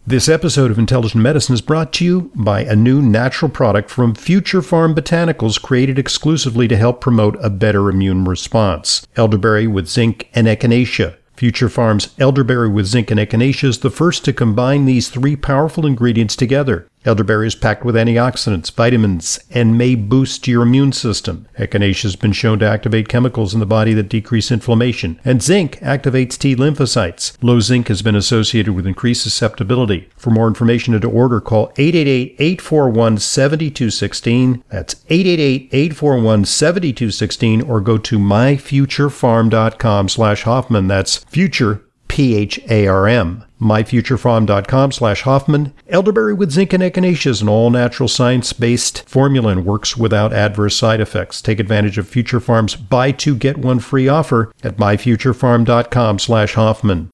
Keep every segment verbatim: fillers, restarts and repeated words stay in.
This episode of Intelligent Medicine is brought to you by a new natural product from Future Farm Botanicals created exclusively to help promote a better immune response. Elderberry with zinc and echinacea. Future Farm's elderberry with zinc and echinacea is the first to combine these three powerful ingredients together. Elderberry is packed with antioxidants, vitamins, and may boost your immune system. Echinacea has been shown to activate chemicals in the body that decrease inflammation. And zinc activates T lymphocytes. Low zinc has been associated with increased susceptibility. For more information and to order, call eight eight eight, eight four one, seven two one six. That's eight eight eight, eight four one, seven two one six, or go to myfuturefarm.com slash Hoffman. That's future, P H A R M. myfuturefarm.com slash Hoffman. Elderberry with zinc and echinacea is an all-natural science-based formula and works without adverse side effects. Take advantage of Future Farm's buy two, get one free offer at myfuturefarm.com slash Hoffman.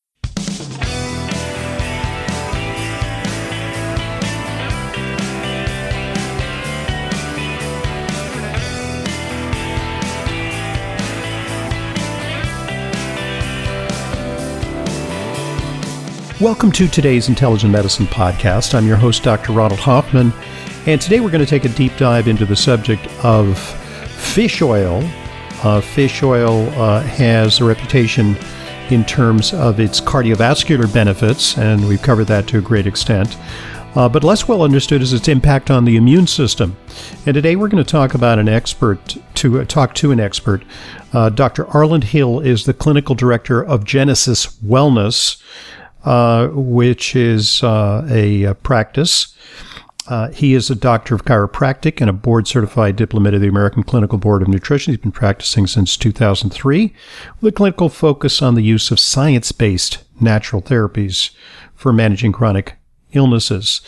Welcome to today's Intelligent Medicine podcast. I'm your host, Doctor Ronald Hoffman, and today we're going to take a deep dive into the subject of fish oil. Uh, fish oil uh, has a reputation in terms of its cardiovascular benefits, and we've covered that to a great extent, uh, but less well understood is its impact on the immune system. And today we're going to talk about an expert, to uh, talk to an expert. Uh, Doctor Arland Hill is the clinical director of Genesis Wellness, Uh, which is uh, a, a practice. Uh, he is a doctor of chiropractic and a board-certified diplomat of the American Clinical Board of Nutrition. He's been practicing since two thousand three with a clinical focus on the use of science-based natural therapies for managing chronic illnesses.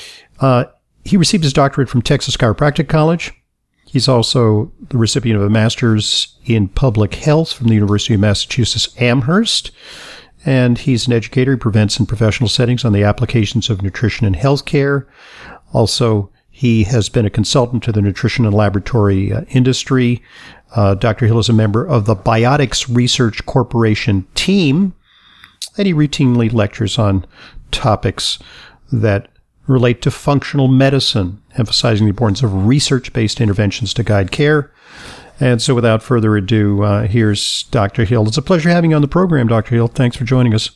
Uh, he received his doctorate from Texas Chiropractic College. He's also the recipient of a master's in public health from the University of Massachusetts Amherst. And he's an educator. He prevents in professional settings on the applications of nutrition in healthcare. Also, he has been a consultant to the nutrition and laboratory uh, industry. Uh, Doctor Hill is a member of the Biotics Research Corporation team, and he routinely lectures on topics that relate to functional medicine, emphasizing the importance of research-based interventions to guide care. And so without further ado, uh, here's Doctor Hill. It's a pleasure having you on the program, Doctor Hill. Thanks for joining us.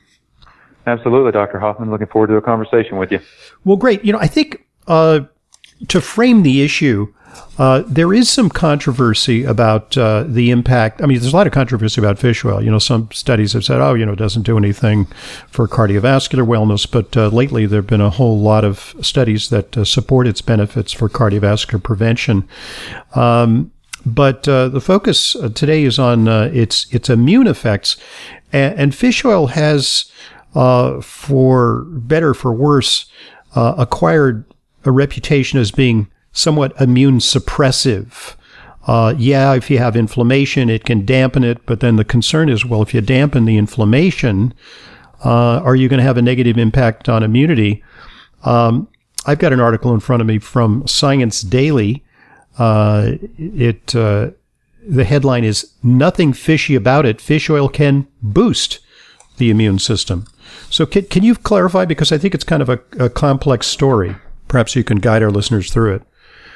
Absolutely, Doctor Hoffman. Looking forward to a conversation with you. Well, great. You know, I think uh, to frame the issue, uh, there is some controversy about uh, the impact. I mean, there's a lot of controversy about fish oil. You know, some studies have said, oh, you know, it doesn't do anything for cardiovascular wellness. But uh, lately, there have been a whole lot of studies that uh, support its benefits for cardiovascular prevention. Um But uh, the focus uh, today is on uh, its its immune effects, and, and fish oil has, uh, for better for worse, uh, acquired a reputation as being somewhat immune suppressive. Uh, yeah, if you have inflammation, it can dampen it, but then the concern is, well, if you dampen the inflammation, uh, are you going to have a negative impact on immunity? Um, I've got an article in front of me from Science Daily. Uh, it, uh, the headline is, "Nothing fishy about it. Fish oil can boost the immune system." So can, can you clarify? Because I think it's kind of a, a complex story. Perhaps you can guide our listeners through it.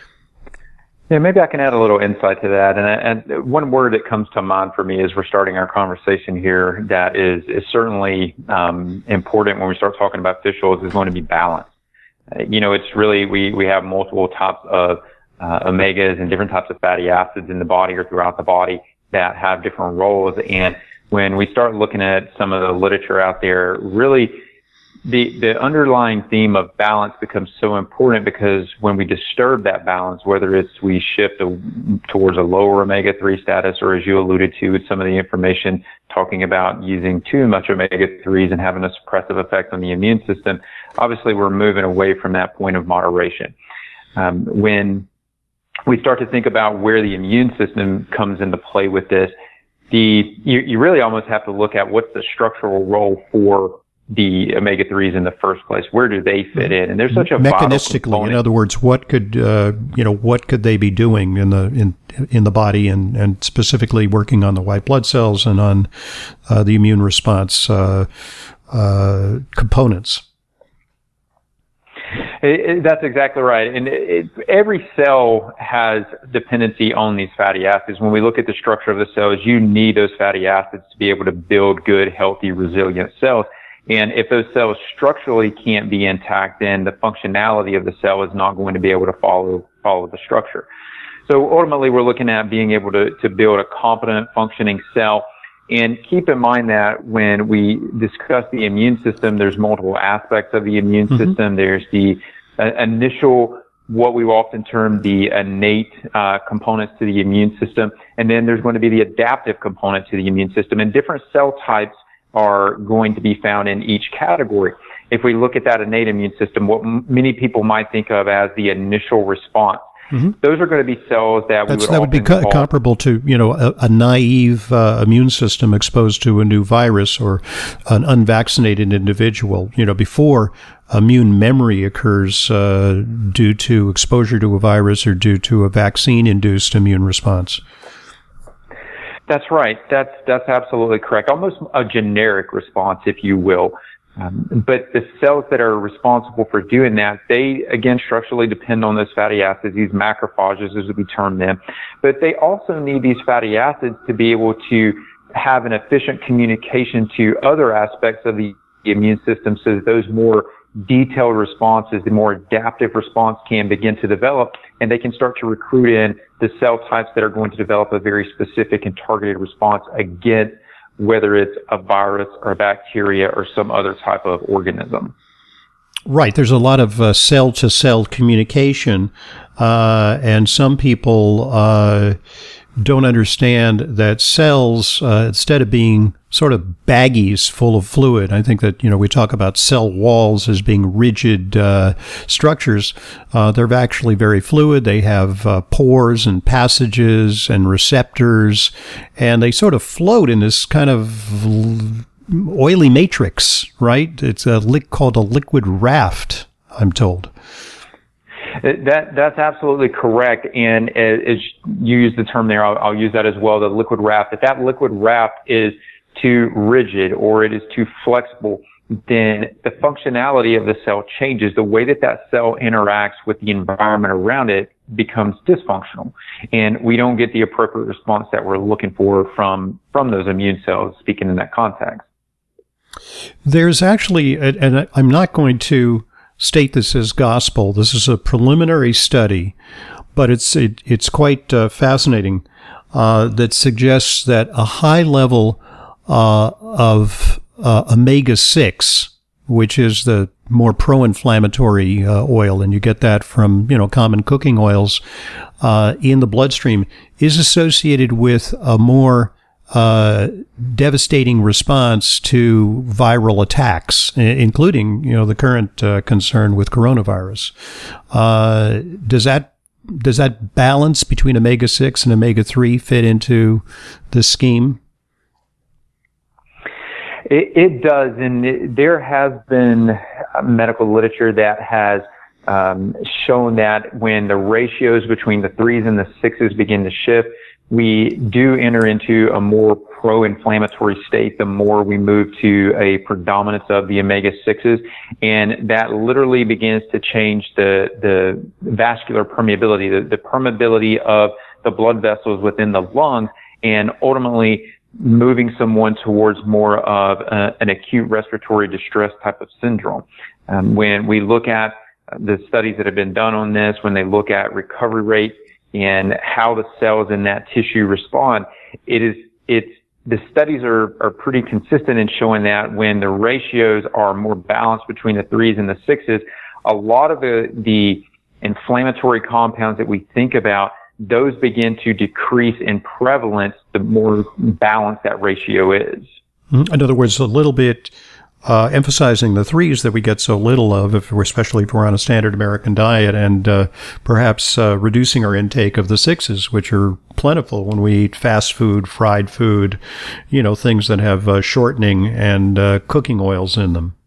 Yeah, maybe I can add a little insight to that. And, and one word that comes to mind for me as we're starting our conversation here that is, is certainly um, important when we start talking about fish oils is going to be balance. Uh, you know, it's really, we, we have multiple types of Uh, omegas and different types of fatty acids in the body or throughout the body that have different roles. And when we start looking at some of the literature out there, really the, the underlying theme of balance becomes so important because when we disturb that balance, whether it's we shift a, towards a lower omega three status, or as you alluded to with some of the information talking about using too much omega threes and having a suppressive effect on the immune system, obviously we're moving away from that point of moderation. Um, when we start to think about where the immune system comes into play with this, the you, you really almost have to look at what's the structural role for the omega threes in the first place. Where do they fit in? And there's such a mechanistically, in other words, what could uh, you know what could they be doing in the in in the body, and and specifically working on the white blood cells and on uh, the immune response uh, uh, components. It, it, that's exactly right. And it, it, every cell has dependency on these fatty acids. When we look at the structure of the cells, you need those fatty acids to be able to build good, healthy, resilient cells. And if those cells structurally can't be intact, then the functionality of the cell is not going to be able to follow follow the structure. So ultimately, we're looking at being able to, to build a competent, functioning cell. And keep in mind that when we discuss the immune system, there's multiple aspects of the immune mm-hmm. system. There's the uh, initial, what we often term the innate uh, components to the immune system. And then there's going to be the adaptive component to the immune system. And different cell types are going to be found in each category. If we look at that innate immune system, what m- many people might think of as the initial response, mm-hmm. those are going to be cells that we That's, would that would be co- comparable to, you know, a, a naive uh, immune system exposed to a new virus or an unvaccinated individual. You know, before immune memory occurs uh, due to exposure to a virus or due to a vaccine-induced immune response. That's right. That's that's absolutely correct. Almost a generic response, if you will. Um, but the cells that are responsible for doing that, they, again, structurally depend on those fatty acids, these macrophages as we term them. But they also need these fatty acids to be able to have an efficient communication to other aspects of the immune system so that those more detailed responses, the more adaptive response can begin to develop, and they can start to recruit in the cell types that are going to develop a very specific and targeted response against whether it's a virus or a bacteria or some other type of organism. Right. There's a lot of uh, cell-to-cell communication, uh, and some people uh, don't understand that cells, uh, instead of being sort of baggies full of fluid, I think that, you know, we talk about cell walls as being rigid uh, structures. Uh, they're actually very fluid. They have uh, pores and passages and receptors, and they sort of float in this kind of oily matrix, right? It's a li- called a liquid raft, I'm told. That that's absolutely correct, and as you use the term there, I'll, I'll use that as well. The liquid raft. If that liquid raft is too rigid or it is too flexible, then the functionality of the cell changes. The way that that cell interacts with the environment around it becomes dysfunctional, and we don't get the appropriate response that we're looking for from from those immune cells. Speaking in that context, there's actually, and I'm not going to state this as gospel. This is a preliminary study, but it's it, it's quite uh, fascinating. Uh, that suggests that a high level uh, of uh, omega six, which is the more pro-inflammatory uh, oil, and you get that from, you know, common cooking oils uh, in the bloodstream, is associated with a more uh, devastating response to viral attacks, including, you know, the current uh, concern with coronavirus. Uh, does that does that balance between omega six and omega three fit into the scheme? It, it does, and it, there has been medical literature that has um, shown that when the ratios between the threes and the sixes begin to shift, we do enter into a more pro-inflammatory state the more we move to a predominance of the omega sixes, and that literally begins to change the the vascular permeability, the, the permeability of the blood vessels within the lungs, and ultimately moving someone towards more of a, an acute respiratory distress type of syndrome. Um, when we look at the studies that have been done on this, when they look at recovery rate and how the cells in that tissue respond, it is, it's, the studies are, are pretty consistent in showing that when the ratios are more balanced between the threes and the sixes, a lot of the, the inflammatory compounds that we think about, those begin to decrease in prevalence the more balanced that ratio is. In other words, a little bit uh, emphasizing the threes that we get so little of, if we're, especially if we're on a standard American diet, and uh, perhaps uh, reducing our intake of the sixes, which are plentiful when we eat fast food, fried food, you know, things that have uh, shortening and uh, cooking oils in them.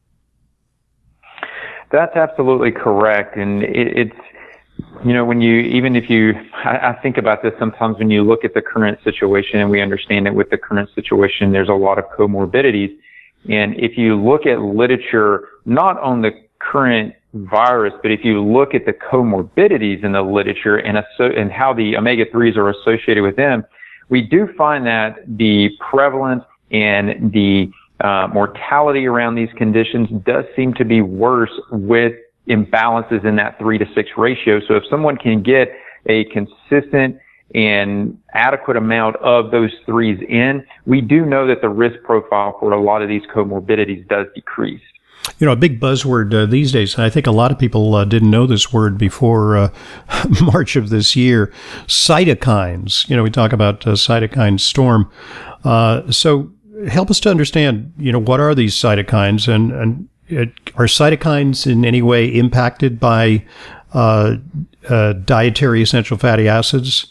That's absolutely correct, and it, it's, you know, when you, even if you, I, I think about this sometimes when you look at the current situation, and we understand that with the current situation, there's a lot of comorbidities. And if you look at literature, not on the current virus, but if you look at the comorbidities in the literature and, and how the omega threes are associated with them, we do find that the prevalence and the uh, mortality around these conditions does seem to be worse with imbalances in that three to six ratio. So if someone can get a consistent and adequate amount of those threes in, we do know that the risk profile for a lot of these comorbidities does decrease. You know, a big buzzword uh, these days, and I think a lot of people uh, didn't know this word before uh, March of this year, cytokines. You know, we talk about uh, cytokine storm. Uh, so help us to understand, you know, what are these cytokines, and, and uh, are cytokines in any way impacted by uh, uh, dietary essential fatty acids?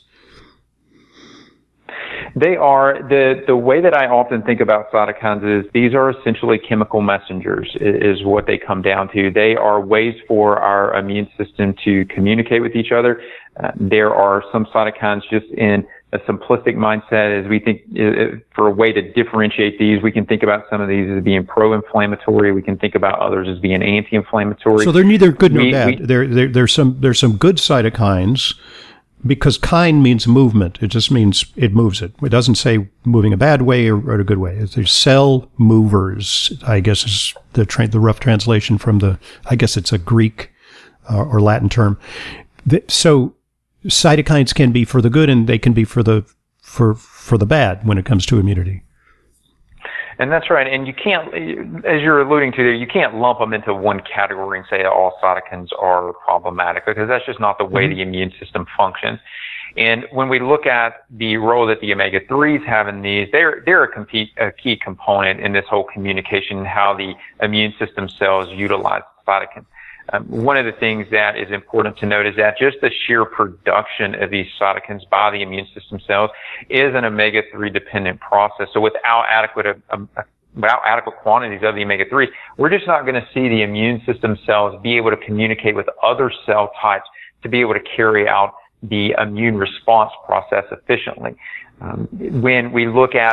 They are, the, the way that I often think about cytokines is these are essentially chemical messengers is, is what they come down to. They are ways for our immune system to communicate with each other. Uh, there are some cytokines just in a simplistic mindset as we think uh, for a way to differentiate these. We can think about some of these as being pro-inflammatory. We can think about others as being anti-inflammatory. So they're neither good nor we, bad. We, there, there, there's some, there's some good cytokines, because kind means movement. It just means it moves it. It doesn't say moving a bad way or, or a good way. There's cell movers, I guess is the tra- the rough translation from the, I guess it's a Greek uh, or Latin term. The, so cytokines can be for the good and they can be for the, for, for the bad when it comes to immunity. And that's right. And you can't, as you're alluding to there, you can't lump them into one category and say all cytokines are problematic, because that's just not the way mm-hmm. the immune system functions. And when we look at the role that the omega threes have in these, they're, they're a, compete, a key component in this whole communication, how the immune system cells utilize cytokines. Um, one of the things that is important to note is that just the sheer production of these cytokines by the immune system cells is an omega three dependent process. So without adequate, um, without adequate quantities of the omega threes, we're just not going to see the immune system cells be able to communicate with other cell types to be able to carry out the immune response process efficiently. Um, when we look at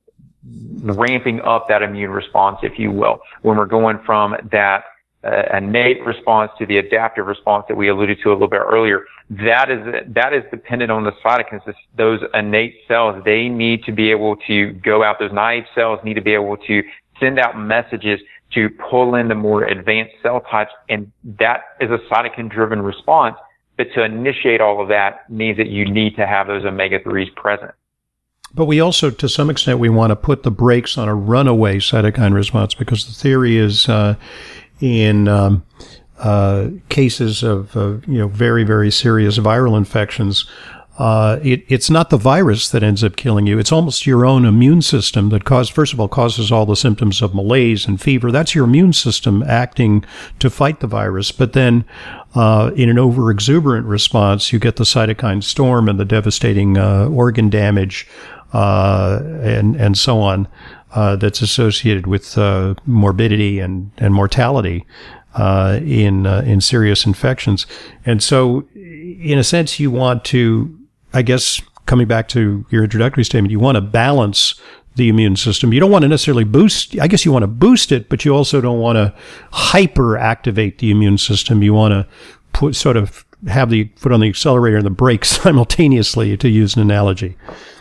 ramping up that immune response, if you will, when we're going from that Uh, innate response to the adaptive response that we alluded to a little bit earlier, that is that is dependent on the cytokines. Those innate cells, they need to be able to go out. Those naive cells need to be able to send out messages to pull in the more advanced cell types, and that is a cytokine-driven response. But to initiate all of that means that you need to have those omega threes present. But we also, to some extent, we want to put the brakes on a runaway cytokine response, because the theory is uh, in um, uh, cases of uh, you know very, very serious viral infections, uh, it, it's not the virus that ends up killing you. It's almost your own immune system that cause, first of all, causes all the symptoms of malaise and fever. That's your immune system acting to fight the virus. But then uh, in an overexuberant response, you get the cytokine storm and the devastating uh, organ damage uh, and, and so on. Uh, that's associated with uh, morbidity and, and mortality uh, in uh, in serious infections. And so, in a sense, you want to, I guess, coming back to your introductory statement, you want to balance the immune system. You don't want to necessarily boost, I guess you want to boost it, but you also don't want to hyper-activate the immune system. You want to put sort of have the foot on the accelerator and the brakes simultaneously, to use an analogy.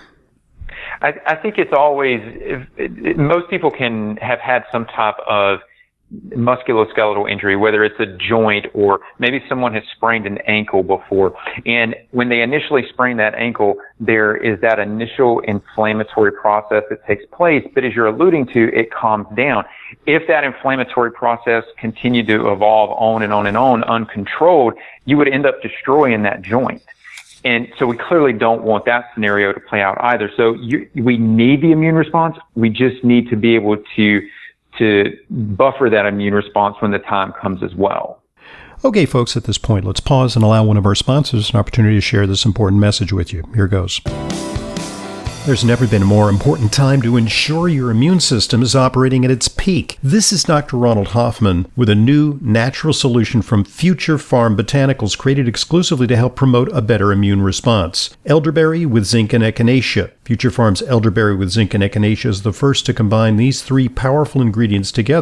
I, I think it's always, if, it, most people can have had some type of musculoskeletal injury, whether it's a joint or maybe someone has sprained an ankle before. And when they initially sprain that ankle, there is that initial inflammatory process that takes place. But as you're alluding to, it calms down. If that inflammatory process continued to evolve on and on and on uncontrolled, you would end up destroying that joint. And so we clearly don't want that scenario to play out either. So you, we need the immune response. We just need to be able to to buffer that immune response when the time comes as well. Okay, folks, at this point, let's pause and allow one of our sponsors an opportunity to share this important message with you. Here goes. There's never been a more important time to ensure your immune system is operating at its peak. This is Doctor Ronald Hoffman with a new natural solution from Future Farm Botanicals, created exclusively to help promote a better immune response. Elderberry with zinc and echinacea. Future Farm's elderberry with zinc and echinacea is the first to combine these three powerful ingredients together.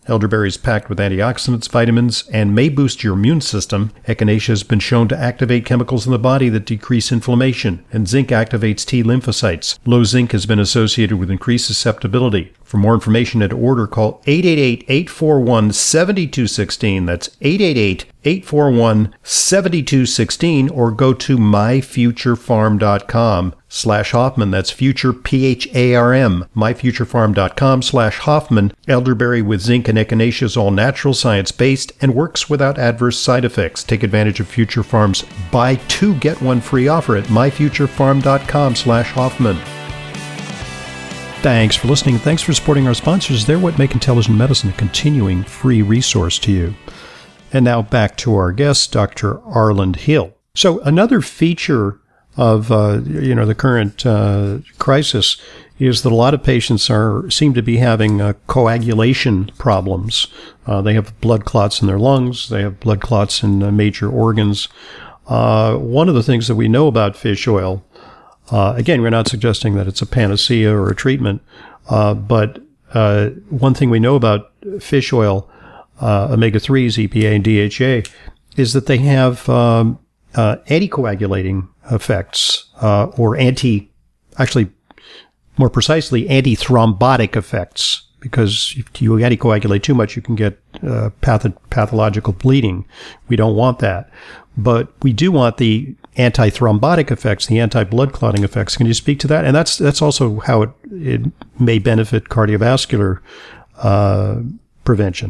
Elderberry is packed with antioxidants, vitamins, and may boost your immune system. Echinacea has been shown to activate chemicals in the body that decrease inflammation, and zinc activates T lymphocytes. Low zinc has been associated with increased susceptibility. For more information and to order, call eight eight eight, eight four one, seven two one six. That's eight eight eight, eight four one, seven two one six, or go to myfuturefarm.com slash Hoffman. That's future, P H A R M, myfuturefarm.com slash Hoffman. Elderberry with zinc and echinacea is all natural, science-based, and works without adverse side effects. Take advantage of Future Farm's buy two, get one free offer at myfuturefarm.com slash Hoffman. Thanks for listening. Thanks for supporting our sponsors. They're what make intelligent medicine a continuing free resource to you. And now back to our guest, Doctor Arland Hill. So another feature of uh, you know the current uh, crisis is that a lot of patients are seem to be having uh, coagulation problems. Uh, they have blood clots in their lungs. They have blood clots in uh, major organs. Uh, one of the things that we know about fish oil, uh, again, we're not suggesting that it's a panacea or a treatment, uh, but uh, one thing we know about fish oil, uh, omega threes, E P A and D H A, is that they have um, uh, anticoagulating effects, uh, or anti, actually, more precisely, anti-thrombotic effects, because if you anticoagulate too much, you can get uh, patho- pathological bleeding. We don't want that. But we do want the anti-thrombotic effects, the anti-blood clotting effects. Can you speak to that? And that's that's also how it, it may benefit cardiovascular uh, prevention.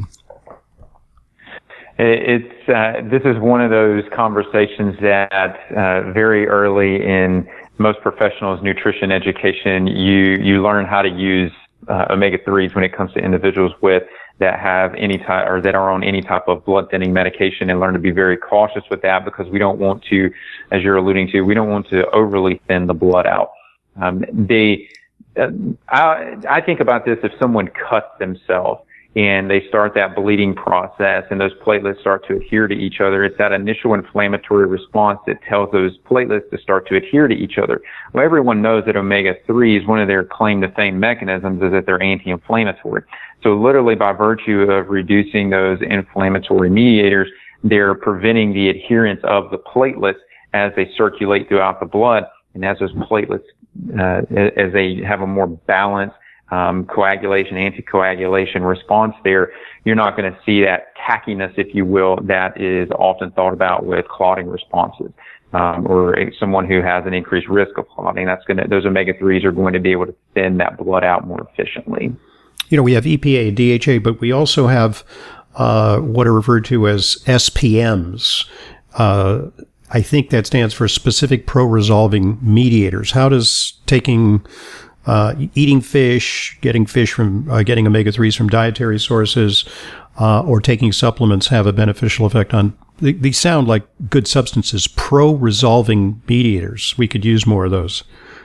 It's uh, this is one of those conversations that uh, very early in most professionals' nutrition education, you you learn how to use uh, omega threes when it comes to individuals with that have any type or that are on any type of blood thinning medication, and learn to be very cautious with that, because we don't want to, as you're alluding to, we don't want to overly thin the blood out. Um, they, uh, I, I think about this: if someone cuts themselves and they start that bleeding process and those platelets start to adhere to each other, it's that initial inflammatory response that tells those platelets to start to adhere to each other. Well, everyone knows that omega threes, one of their claim to fame mechanisms is that they're anti-inflammatory. So literally by virtue of reducing those inflammatory mediators, they're preventing the adherence of the platelets as they circulate throughout the blood. And as those platelets, uh, as they have a more balanced Um, coagulation, anticoagulation response there, you're not going to see that tackiness, if you will, that is often thought about with clotting responses, um, or someone who has an increased risk of clotting. That's going to, those omega threes are going to be able to thin that blood out more efficiently. You know, we have E P A and D H A, but we also have uh, what are referred to as S P Ms. Uh, I think that stands for specific pro-resolving mediators. How does taking Uh, eating fish, getting fish from, uh, getting omega threes from dietary sources, uh, or taking supplements have a beneficial effect on, these sound like good substances, pro-resolving mediators. We could use more of those.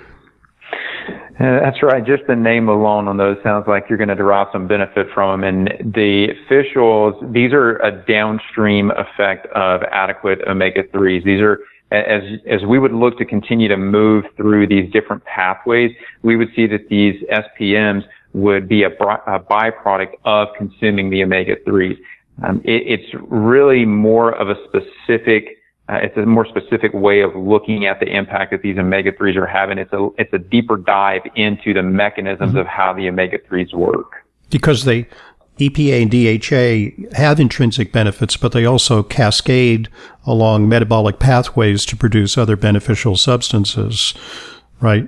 Uh, that's right. Just the name alone on those sounds like you're going to derive some benefit from them. And the fish oils, these are a downstream effect of adequate omega threes. These are As as we would look to continue to move through these different pathways, we would see that these S P Ms would be a, a byproduct of consuming the omega threes. Um, it, it's really more of a specific, uh, it's a more specific way of looking at the impact that these omega threes are having. It's a it's a deeper dive into the mechanisms mm-hmm. of how the omega threes work. Because they E P A and D H A have intrinsic benefits, but they also cascade along metabolic pathways to produce other beneficial substances, right?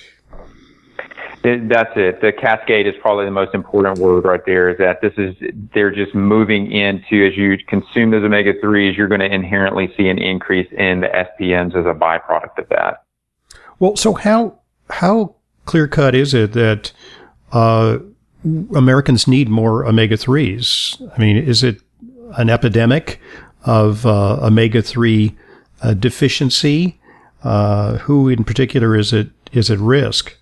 It, that's it. The cascade is probably the most important word right there, is that this is, they're just moving into, as you consume those omega threes, you're going to inherently see an increase in the S P Ms as a byproduct of that. Well, so how, how clear-cut is it that, uh, Americans need more omega threes? I mean, is it an epidemic of uh, omega three uh, deficiency? Uh, who in particular is it is at risk?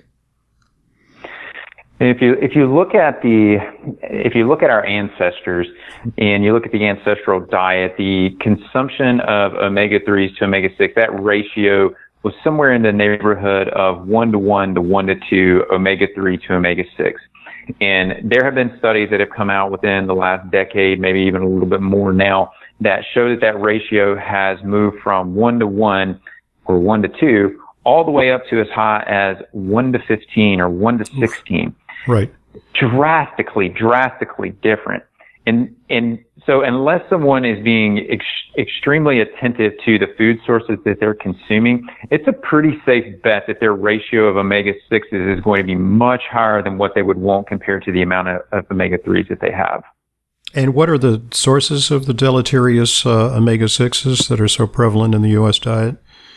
If you if you look at the if you look at our ancestors and you look at the ancestral diet, the consumption of omega threes to omega six, that ratio was somewhere in the neighborhood of one to one to one to two omega three to omega six. And there have been studies that have come out within the last decade, maybe even a little bit more now, that show that that ratio has moved from one to one or one to two all the way up to as high as one to fifteen or one to sixteen. Right. Drastically, drastically different. And, and so unless someone is being ex- extremely attentive to the food sources that they're consuming, it's a pretty safe bet that their ratio of omega sixes is going to be much higher than what they would want compared to the amount of, of omega threes that they have. And what are the sources of the deleterious uh, omega sixes that are so prevalent in the U S diet?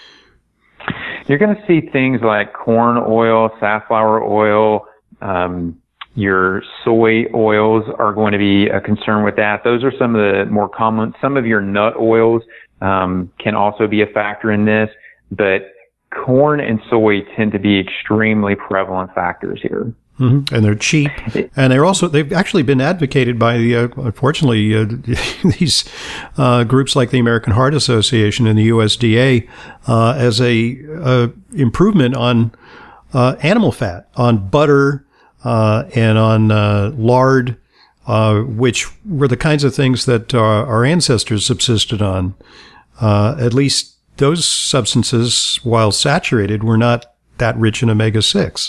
You're going to see things like corn oil, safflower oil, um, your soy oils are going to be a concern with that. Those are some of the more common. Some of your nut oils um, can also be a factor in this, but corn and soy tend to be extremely prevalent factors here. Mm-hmm. And they're cheap, and they're also they've actually been advocated by the uh, unfortunately uh, these uh, groups like the American Heart Association and the U S D A uh, as a uh, improvement on uh, animal fat, on butter. Uh, and on uh, lard, uh, which were the kinds of things that uh, our ancestors subsisted on. Uh, at least those substances, while saturated, were not that rich in omega six.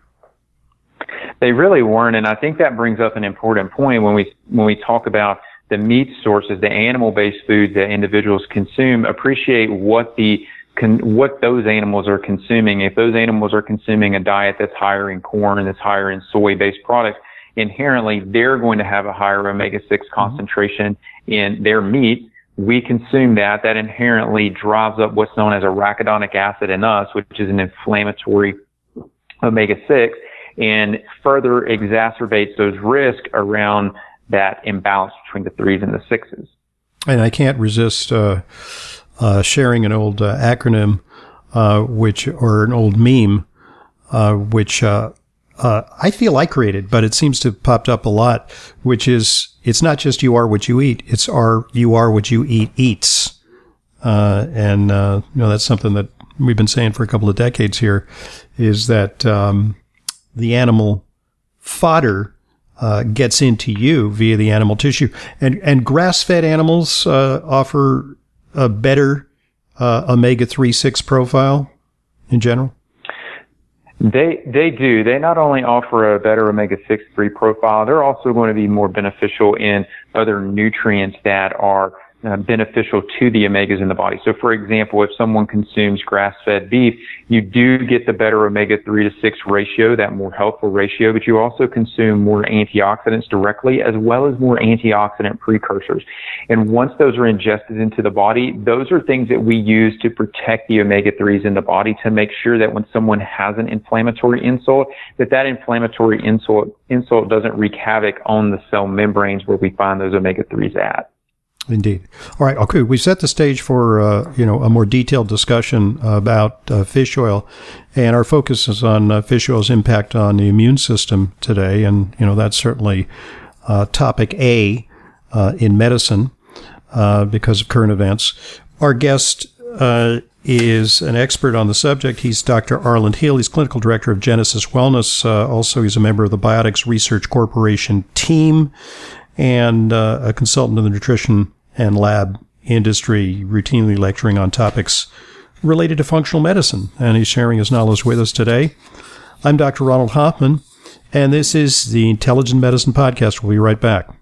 They really weren't, and I think that brings up an important point when we when we talk about the meat sources, the animal-based foods that individuals consume. Appreciate what the Con, what those animals are consuming. If those animals are consuming a diet that's higher in corn and that's higher in soy-based products, inherently they're going to have a higher omega six concentration in their meat. We consume that. That inherently drives up what's known as arachidonic acid in us, which is an inflammatory omega six, and further exacerbates those risks around that imbalance between the threes and the sixes. And I can't resist uh Uh, sharing an old uh, acronym, uh, which, or an old meme, uh, which, uh, uh, I feel I created, but it seems to have popped up a lot, which is, it's not just you are what you eat, it's are, you are what you eat eats. Uh, and, uh, you know, that's something that we've been saying for a couple of decades here, is that, um, the animal fodder, uh, gets into you via the animal tissue. And, and grass-fed animals, uh, offer a better uh, omega three six profile in general? They they do. They not only offer a better omega six three profile, they're also going to be more beneficial in other nutrients that are uh, beneficial to the omegas in the body. So, for example, if someone consumes grass-fed beef, you do get the better omega three to six ratio, that more healthful ratio, but you also consume more antioxidants directly as well as more antioxidant precursors. And once those are ingested into the body, those are things that we use to protect the omega threes in the body to make sure that when someone has an inflammatory insult, that that inflammatory insult, insult doesn't wreak havoc on the cell membranes where we find those omega threes at. Indeed. All right. Okay. We set the stage for, uh, you know, a more detailed discussion about uh, fish oil, and our focus is on uh, fish oil's impact on the immune system today. And, you know, that's certainly uh, topic A uh, in medicine uh, because of current events. Our guest uh, is an expert on the subject. He's Doctor Arland Hill. He's clinical director of Genesis Wellness. Uh, also, he's a member of the Biotics Research Corporation team and uh, a consultant in the nutrition and lab industry, routinely lecturing on topics related to functional medicine. And he's sharing his knowledge with us today. I'm Doctor Ronald Hoffman, and this is the Intelligent Medicine Podcast. We'll be right back.